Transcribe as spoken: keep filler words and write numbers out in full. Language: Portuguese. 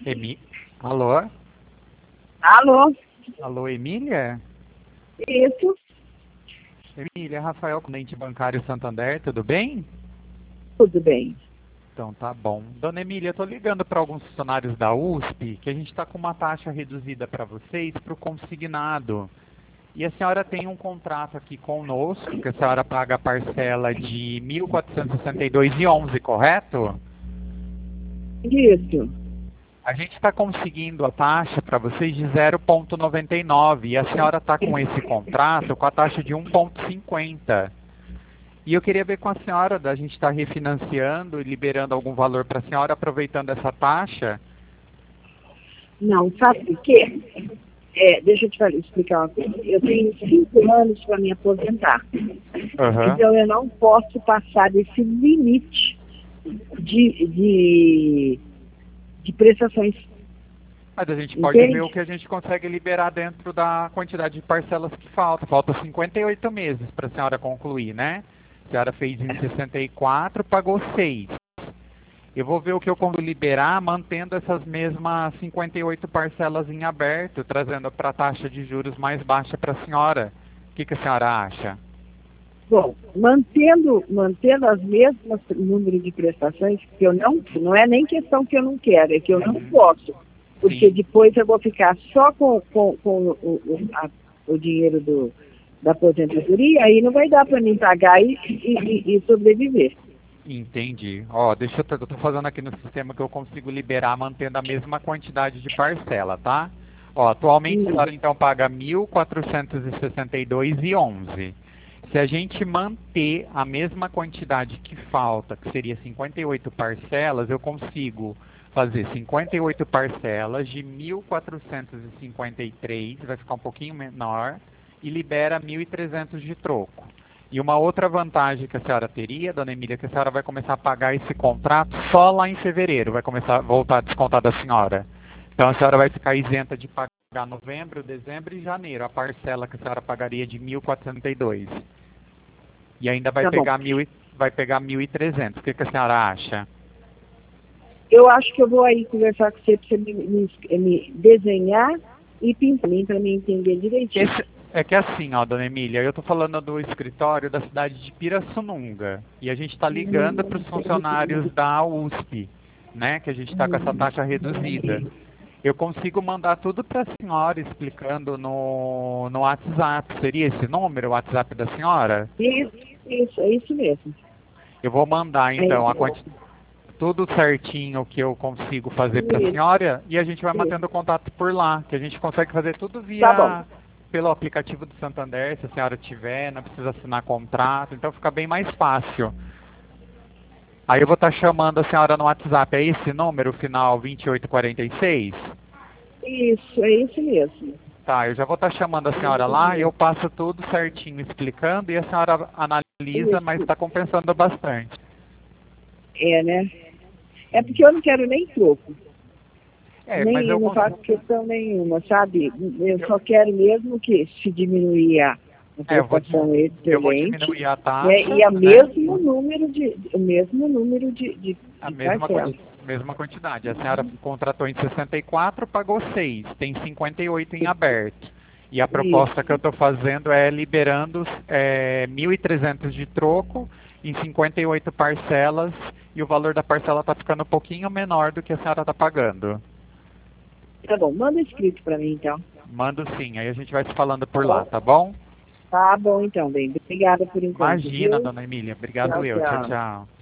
Emi... Alô? Alô? Alô, Emília? Isso. Emília, Rafael, cliente bancário Santander, tudo bem? Tudo bem. Então tá bom. Dona Emília, eu tô ligando para alguns funcionários da U S P que a gente está com uma taxa reduzida para vocês para o consignado. E a senhora tem um contrato aqui conosco, que a senhora paga a parcela de mil quatrocentos e sessenta e dois reais e onze centavos, correto? Isso. A gente está conseguindo a taxa para vocês de zero vírgula noventa e nove e a senhora está com esse contrato com a taxa de um vírgula cinquenta. E eu queria ver com a senhora, da gente estar refinanciando e liberando algum valor para a senhora, aproveitando essa taxa. Não, sabe por quê? É, deixa eu te falar, explicar uma coisa. Eu tenho cinco anos para me aposentar. Uhum. Então eu não posso passar desse limite de, de, de prestações. Mas a gente pode Entende? ver o que a gente consegue liberar dentro da quantidade de parcelas que falta. Falta cinquenta e oito meses para a senhora concluir, né? A senhora fez em sessenta e quatro, pagou seis. Eu vou ver o que eu consigo liberar, mantendo essas mesmas cinquenta e oito parcelas em aberto, trazendo para a taxa de juros mais baixa para a senhora. O que, que a senhora acha? Bom, mantendo, mantendo as mesmas número de prestações, que eu não, não é nem questão que eu não quero, é que eu não posso. Porque Sim. depois eu vou ficar só com, com, com o, o, a, o dinheiro do, da aposentadoria, aí não vai dar para mim pagar e, e, e sobreviver. Entendi. Ó, deixa eu, tô- eu tô fazendo aqui no sistema que eu consigo liberar mantendo a mesma quantidade de parcela, tá? Ó, atualmente a Hum. senhora então paga mil quatrocentos e sessenta e dois reais e onze centavos. Se a gente manter a mesma quantidade que falta, que seria cinquenta e oito parcelas, eu consigo fazer cinquenta e oito parcelas de mil quatrocentos e cinquenta e três, vai ficar um pouquinho menor, e libera mil e trezentos de troco. E uma outra vantagem que a senhora teria, dona Emília, é que a senhora vai começar a pagar esse contrato só lá em fevereiro, vai começar a voltar a descontar da senhora. Então a senhora vai ficar isenta de pagar novembro, dezembro e janeiro, a parcela que a senhora pagaria de mil quatrocentos e sessenta e dois. E ainda vai Tá bom. pegar mil e, vai pegar mil e trezentos. O que, que a senhora acha? Eu acho que eu vou aí conversar com você para você me, me, me desenhar e pintar para mim entender direitinho. Esse, é que assim, ó, dona Emília, eu tô falando do escritório da cidade de Pirassununga. E a gente está ligando para os funcionários da U S P, né? Que a gente está com essa taxa reduzida. Eu consigo mandar tudo para a senhora explicando no, no WhatsApp. Seria esse número, o WhatsApp da senhora? Isso, isso, é isso mesmo. Eu vou mandar É então a isso. quanti- tudo certinho que eu consigo fazer para a Isso. senhora e a gente vai Isso. mantendo contato por lá, que a gente consegue fazer tudo Tá via bom. pelo aplicativo do Santander, se a senhora tiver, não precisa assinar contrato, então fica bem mais fácil. Aí eu vou estar chamando a senhora no WhatsApp, é esse número, final vinte e oito quarenta e seis? Isso, é isso mesmo. Tá, eu já vou estar chamando a senhora lá e eu passo tudo certinho explicando e a senhora analisa, mas está compensando bastante. É, né? É porque eu não quero nem troco. É, nem mas eu não faço consigo... questão nenhuma, sabe? Eu só quero mesmo que se diminuir a a É, eu vou, prestação eu vou excelente, diminuir a taxa, né? E o né? mesmo número de, o mesmo número de, de, A de mesma, parcelas. quanti- mesma quantidade. A senhora contratou em sessenta e quatro, pagou seis, tem cinquenta e oito em aberto. E a proposta que eu estou fazendo é liberando é, mil e trezentos de troco em cinquenta e oito parcelas e o valor da parcela está ficando um pouquinho menor do que a senhora está pagando. Tá bom, manda escrito para mim então. Mando sim, aí a gente vai se falando por lá, tá bom? Tá bom então, bem. Obrigada por enquanto, Imagina, viu? dona Emília. Obrigado Tchau, eu. Tchau, tchau. tchau.